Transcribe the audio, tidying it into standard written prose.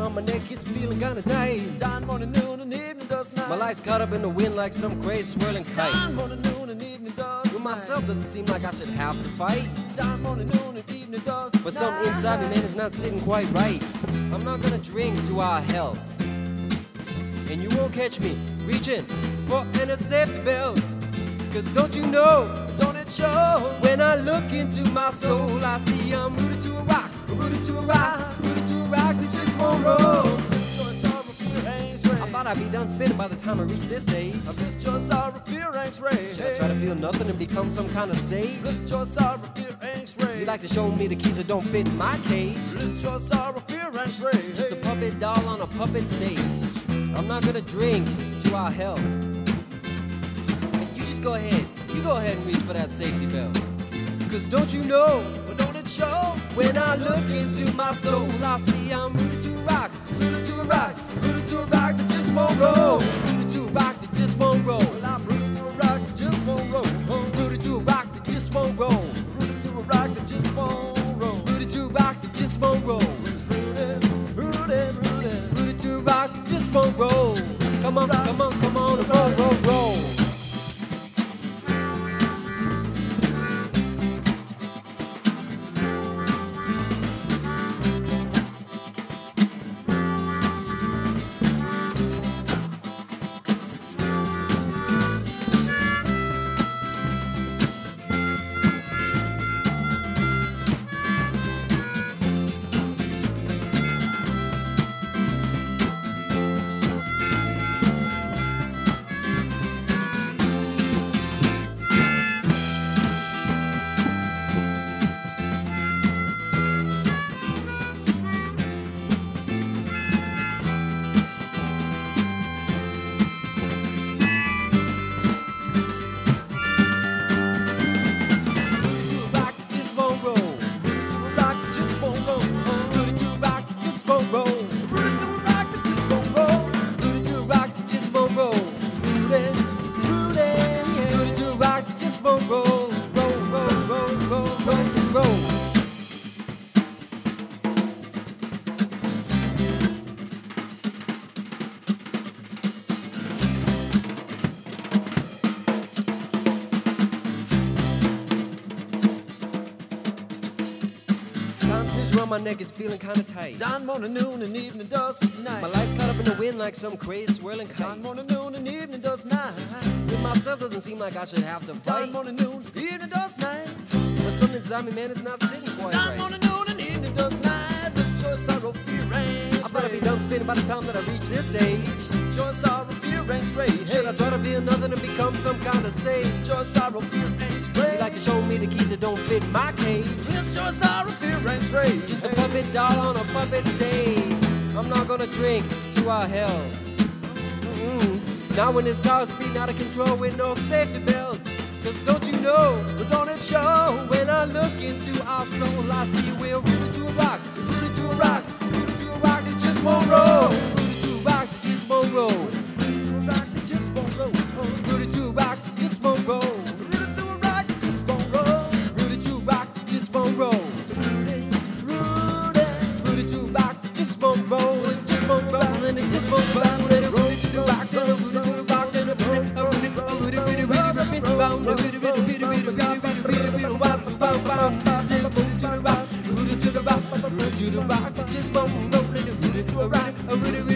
around my neck, it's feeling kinda tight. Dawn, morning, noon, and evening, dusk, night. My life's caught up in the wind like some crazy swirling kite. Dawn, morning, noon, and evening, dusk, With myself doesn't seem like I should have to fight. Dawn, morning, noon, and evening, dusk, But something inside me, man, is not sitting quite right. I'm not gonna drink to our health, and you won't catch me reaching for an safety belt. Cause don't you know, don't it show? when I look into my soul, I see I'm rooted to a rock, rooted to a rock, rooted to a rock that just won't roll. Joy, sorrow, fear, angst, I thought I'd be done spinning by the time I reach this age. Bliss, joy, sorrow, fear, angst, rage. Should I try to feel nothing and become some kind of sage? Bliss, joy, sorrow, fear, angst, rage. You like to show me the keys that don't fit in my cage? Bliss, joy, sorrow, fear, angst, rage. Just a puppet doll on a puppet stage. I'm not gonna drink to our health. You just go ahead. You go ahead and reach for that safety belt. Cause don't you know, But don't it show? when I look into my soul, I see I'm rooted to a rock, rooted to a rock, rooted to a rock that just won't roll. Rooted to a rock that just won't roll. Well, I'm rooted to a rock that just won't roll. Rooted to a rock that just won't roll. Rooted to a rock that just won't roll. Rooted to a rock that just won't roll. Rooted, rooted, rooted. Rooted to a rock that just won't roll. Come on, come on, come on, and roll, roll, roll. Around my neck is feeling kinda tight. Dawn, morning, noon, and evening, dusk, night. My life's caught up in the wind like some crazy swirling Dawn, kite. morning, noon, and evening, dusk, night. With myself doesn't seem like I should have to Dawn, fight. morning, noon, evening, dusk, night. But something inside me, man, is not sitting quite Dawn, right. morning, noon, and evening, dusk, night. Bliss, joy, sorrow, fear, angst, I better be rage. done spinning by the time that I reach this age. Bliss, joy, sorrow, fear, angst, rage. Should I try to feel nothing and become some kind of sage? Bliss, joy, sorrow, fear, angst, rage. You like to show me the keys that don't fit in my cage? Bliss, joy, sorrow, fear, angst, rage. Just a puppet doll on a puppet stage. I'm not gonna drink to our hell. Now when this car's speeding out of control with no safety belts. Cause don't you know, But don't it show? when I look into our soul, I see we're rooted to a rock. It's rooted to a rock. Rooted to a rock that just won't roll. Rooted to a rock that just won't roll. Rooted to a rock that just won't roll. Rooted to a rock that just won't roll. Rooted to a rock that just won't roll. Rooted to a rock that just won't roll. Rooted, rooted. Rooted to a rock that just won't roll. It just won't roll and it just won't roll. And it rooted to the rock, then it rooted to the rock, then it rooted to the rock, then it rooted to the rock, then it rooted to the rock, then it rooted to the rock, then it rooted to the rock, rooted to the rock, that just won't roll. And it rooted to a rock,